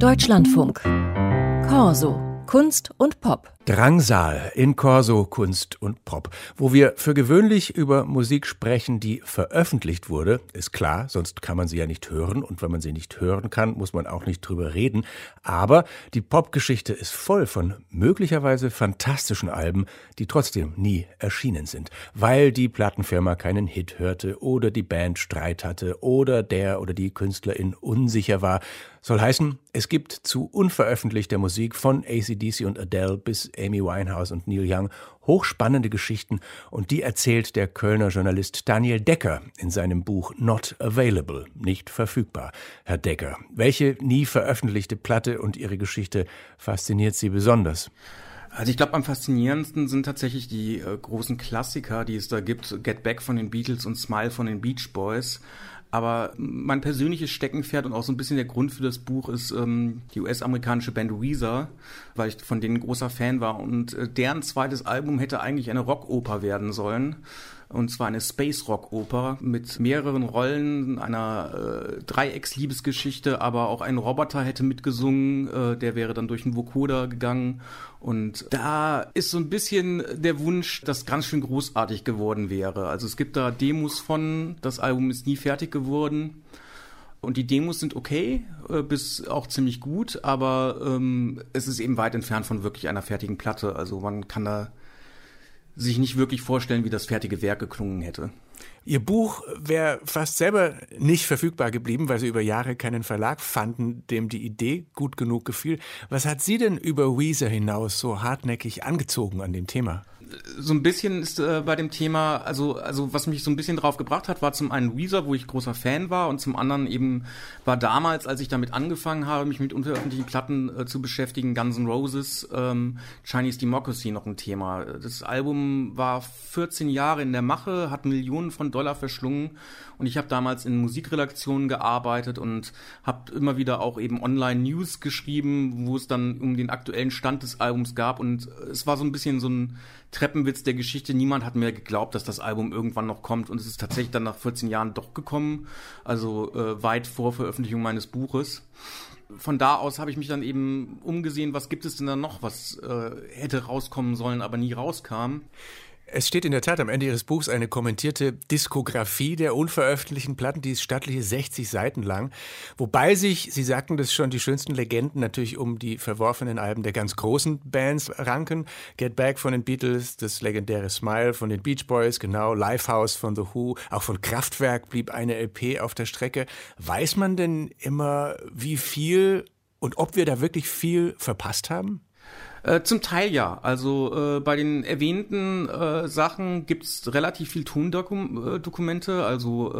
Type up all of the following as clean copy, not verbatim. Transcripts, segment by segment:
Deutschlandfunk. Corso. Kunst und Pop. Drangsal in Corso Kunst und Pop, wo wir für gewöhnlich über Musik sprechen, die veröffentlicht wurde. Ist klar, sonst kann man sie ja nicht hören und wenn man sie nicht hören kann, muss man auch nicht drüber reden. Aber die Popgeschichte ist voll von möglicherweise fantastischen Alben, die trotzdem nie erschienen sind, weil die Plattenfirma keinen Hit hörte oder die Band Streit hatte oder der oder die Künstlerin unsicher war. Soll heißen, es gibt zu unveröffentlichter Musik von AC/DC und Adele bis Amy Winehouse und Neil Young hochspannende Geschichten und die erzählt der Kölner Journalist Daniel Decker in seinem Buch Not Available, nicht verfügbar. Herr Decker, welche nie veröffentlichte Platte und ihre Geschichte fasziniert Sie besonders? Also ich glaube, am faszinierendsten sind tatsächlich die großen Klassiker, die es da gibt. Get Back von den Beatles und Smile von den Beach Boys. Aber mein persönliches Steckenpferd und auch so ein bisschen der Grund für das Buch ist die US-amerikanische Band Weezer, weil ich von denen großer Fan war. Und deren zweites Album hätte eigentlich eine Rockoper werden sollen. Und zwar eine Space-Rock-Oper mit mehreren Rollen, einer Dreiecksliebesgeschichte, aber auch ein Roboter hätte mitgesungen, der wäre dann durch einen Vocoder gegangen. Und da ist so ein bisschen der Wunsch, dass ganz schön großartig geworden wäre. Also es gibt da Demos von, das Album ist nie fertig geworden. Und die Demos sind okay, bis auch ziemlich gut, aber es ist eben weit entfernt von wirklich einer fertigen Platte. Also man kann da sich nicht wirklich vorstellen, wie das fertige Werk geklungen hätte. Ihr Buch wäre fast selber nicht verfügbar geblieben, weil Sie über Jahre keinen Verlag fanden, dem die Idee gut genug gefiel. Was hat Sie denn über Weezer hinaus so hartnäckig angezogen an dem Thema? So ein bisschen ist bei dem Thema, also was mich so ein bisschen drauf gebracht hat, war zum einen Weezer, wo ich großer Fan war, und zum anderen eben war damals, als ich damit angefangen habe, mich mit unveröffentlichten Platten zu beschäftigen, Guns N' Roses, Chinese Democracy noch ein Thema. Das Album war 14 Jahre in der Mache, hat Millionen von Dollar verschlungen und ich habe damals in Musikredaktionen gearbeitet und habe immer wieder auch eben Online-News geschrieben, wo es dann um den aktuellen Stand des Albums gab, und es war so ein bisschen so ein Treppenwitz der Geschichte. Niemand hat mir geglaubt, dass das Album irgendwann noch kommt, und es ist tatsächlich dann nach 14 Jahren doch gekommen, also weit vor Veröffentlichung meines Buches. Von da aus habe ich mich dann eben umgesehen, was gibt es denn da noch, was hätte rauskommen sollen, aber nie rauskam. Es steht in der Tat am Ende Ihres Buchs eine kommentierte Diskografie der unveröffentlichten Platten, die ist stattliche 60 Seiten lang, wobei sich, Sie sagten das schon, die schönsten Legenden natürlich um die verworfenen Alben der ganz großen Bands ranken. Get Back von den Beatles, das legendäre Smile von den Beach Boys, genau, Lifehouse von The Who, auch von Kraftwerk blieb eine LP auf der Strecke. Weiß man denn immer, wie viel und ob wir da wirklich viel verpasst haben? Zum Teil ja. Also bei den erwähnten Sachen gibt's relativ viel Tondokumente. Also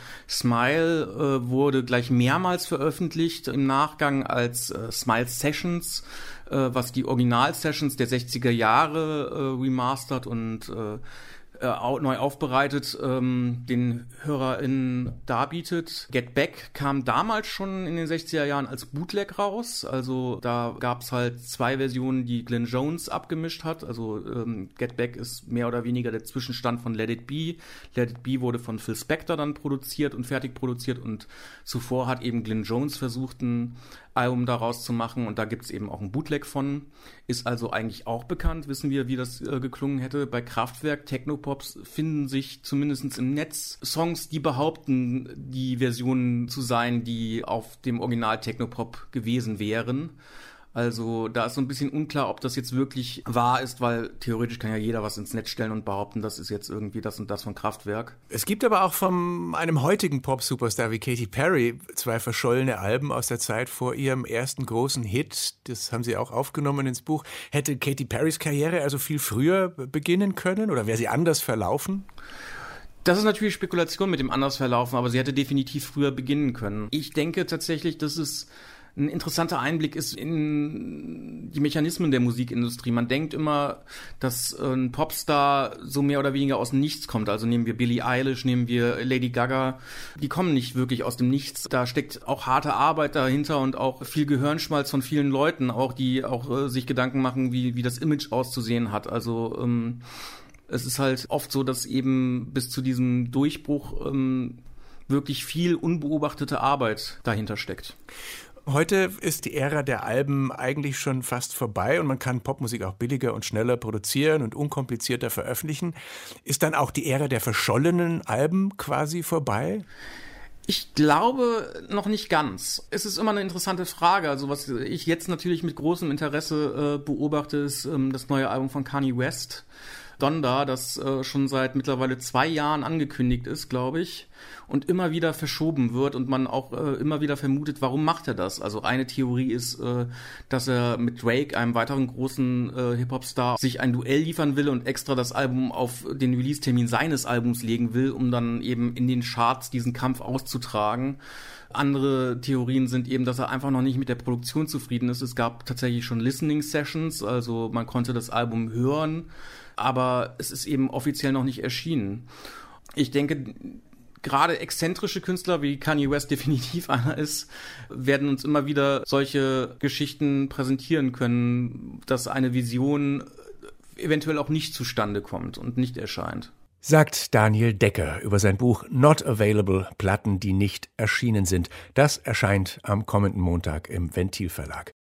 Smile wurde gleich mehrmals veröffentlicht im Nachgang als Smile Sessions, was die Original-Sessions der 60er Jahre remastert und neu aufbereitet den HörerInnen darbietet. Get Back kam damals schon in den 60er Jahren als Bootleg raus. Also da gab's halt zwei Versionen, die Glyn Jones abgemischt hat. Also Get Back ist mehr oder weniger der Zwischenstand von Let It Be. Let It Be wurde von Phil Spector dann produziert und fertig produziert, und zuvor hat eben Glyn Jones versucht, ein Album daraus zu machen, und da gibt's eben auch ein Bootleg von. Ist also eigentlich auch bekannt, wissen wir, wie das geklungen hätte. Bei Kraftwerk, Technopops finden sich zumindest im Netz Songs, die behaupten, die Versionen zu sein, die auf dem Original Technopop gewesen wären. Also da ist so ein bisschen unklar, ob das jetzt wirklich wahr ist, weil theoretisch kann ja jeder was ins Netz stellen und behaupten, das ist jetzt irgendwie das und das von Kraftwerk. Es gibt aber auch von einem heutigen Pop-Superstar wie Katy Perry 2 verschollene Alben aus der Zeit vor ihrem ersten großen Hit. Das haben Sie auch aufgenommen ins Buch. Hätte Katy Perrys Karriere also viel früher beginnen können oder wäre sie anders verlaufen? Das ist natürlich Spekulation mit dem anders verlaufen, aber sie hätte definitiv früher beginnen können. Ich denke tatsächlich, dass es ein interessanter Einblick ist in die Mechanismen der Musikindustrie. Man denkt immer, dass ein Popstar so mehr oder weniger aus dem Nichts kommt. Also nehmen wir Billie Eilish, nehmen wir Lady Gaga. Die kommen nicht wirklich aus dem Nichts. Da steckt auch harte Arbeit dahinter und auch viel Gehirnschmalz von vielen Leuten, auch die auch sich Gedanken machen, wie das Image auszusehen hat. Also es ist halt oft so, dass eben bis zu diesem Durchbruch wirklich viel unbeobachtete Arbeit dahinter steckt. Heute ist die Ära der Alben eigentlich schon fast vorbei und man kann Popmusik auch billiger und schneller produzieren und unkomplizierter veröffentlichen. Ist dann auch die Ära der verschollenen Alben quasi vorbei? Ich glaube noch nicht ganz. Es ist immer eine interessante Frage. Also was ich jetzt natürlich mit großem Interesse beobachte, ist das neue Album von Kanye West, Donda, das schon seit mittlerweile 2 Jahren angekündigt ist, glaube ich, und immer wieder verschoben wird und man auch immer wieder vermutet, warum macht er das? Also eine Theorie ist, dass er mit Drake, einem weiteren großen Hip-Hop-Star, sich ein Duell liefern will und extra das Album auf den Release-Termin seines Albums legen will, um dann eben in den Charts diesen Kampf auszutragen. Andere Theorien sind eben, dass er einfach noch nicht mit der Produktion zufrieden ist. Es gab tatsächlich schon Listening-Sessions, also man konnte das Album hören, aber es ist eben offiziell noch nicht erschienen. Ich denke, gerade exzentrische Künstler, wie Kanye West definitiv einer ist, werden uns immer wieder solche Geschichten präsentieren können, dass eine Vision eventuell auch nicht zustande kommt und nicht erscheint. Sagt Daniel Decker über sein Buch Not Available, Platten, die nicht erschienen sind. Das erscheint am kommenden Montag im Ventil Verlag.